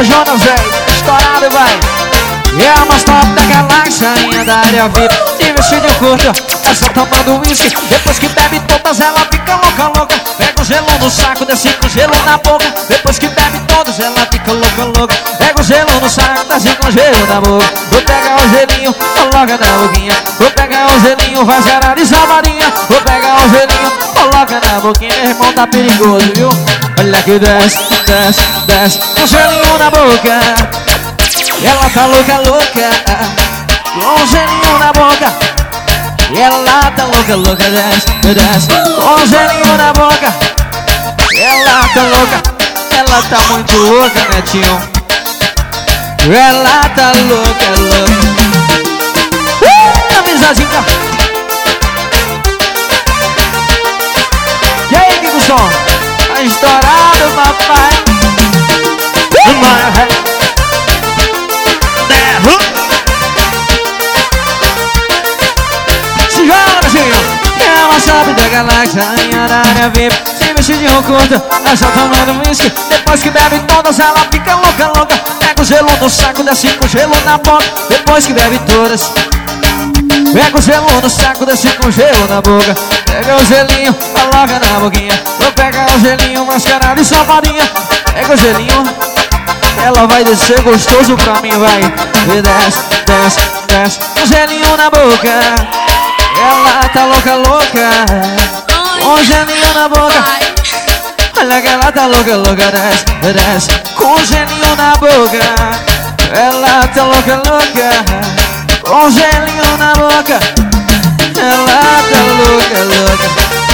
Alô, Jonas, velho, estourado, vai. É a mais top da galáxia, rainha da área VIP. De vestido curto, essa tomando whisky. Depois que bebe todas, ela fica louca, louca. Pega o gelo no saco, desce com gelo na boca. Depois que bebe todas, ela fica louca, louca. Pega o gelo no saco, desce com gelo na boca. Vou pegar o gelinho, coloca na boquinha. Vou pegar o gelinho, vai gerar de salvarinha. Vou pegar o gelinho, coloca na boquinha. Meu irmão tá perigoso, viu? Olha que desce, desce, desce. Com gelinho na boca. Ela tá louca, louca, com gelinho na boca. Ela tá louca, louca, desce, desce, com gelinho na boca. Ela tá louca, ela tá muito louca, netinho. Ela tá louca, louca. Amizadinha. E aí, Kiko Som? Tá estourado, papai. Ela sabe da galáxia, rainha da área VIP. Se vestir de curto, ela só tomando whisky. Depois que bebe todas, ela fica louca, louca. Pega o gelo no saco, desce com gelo na boca. Depois que bebe todas, pega o gelo no saco, desce com gelo na boca. Pega o gelinho, coloca na boquinha. Vou pegar o gelinho, mascarado e safadinha. Pega o gelinho, ela vai descer gostoso pra mim, vai. E desce, desce, desce, o gelinho na boca. Ela tá louca, louca, com gelinho na boca. Olha que ela tá louca, louca, desce, desce, com gelinho na boca. Ela tá louca, louca, com gelinho na boca. Ela tá louca, louca.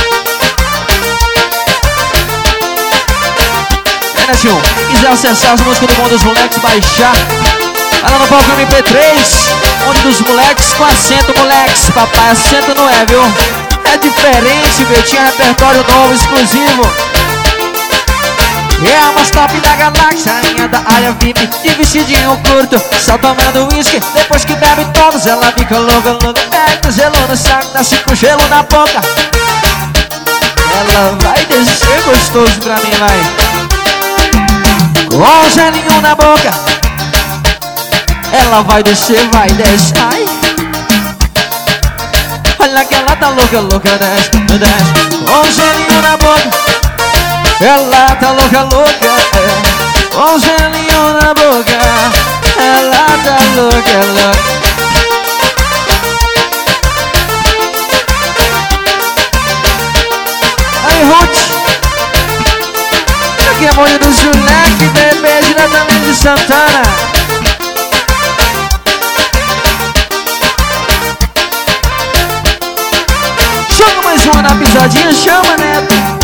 Netinho, quiser acessar as músicas do Mundo dos Moleques, baixar, vai lá no palco MP3, Mundo dos Moleques com acento, moleques. Papai, acento não é, viu? É diferente, meu, tinha repertório novo, exclusivo. É a mais top da galáxia, rainha da área VIP. De vestidinho curto, só tomando whisky. Depois que bebe todos, ela fica louca, louca. Pega o gelo no saco, desce com gelo na boca. Ela vai descer gostoso pra mim, vai. Com o gelinho na boca. Ela vai descer, vai descer. Ai. Olha que ela tá louca, louca, desce, desce. Com o gelinho na boca. Ela tá louca, louca, com o gelinho na boca. Ela tá louca, louca. Aí, Ruth. Aqui é Molho do Juleque, bebê diretamente de Santana. Chama mais uma na pisadinha, chama, Neto.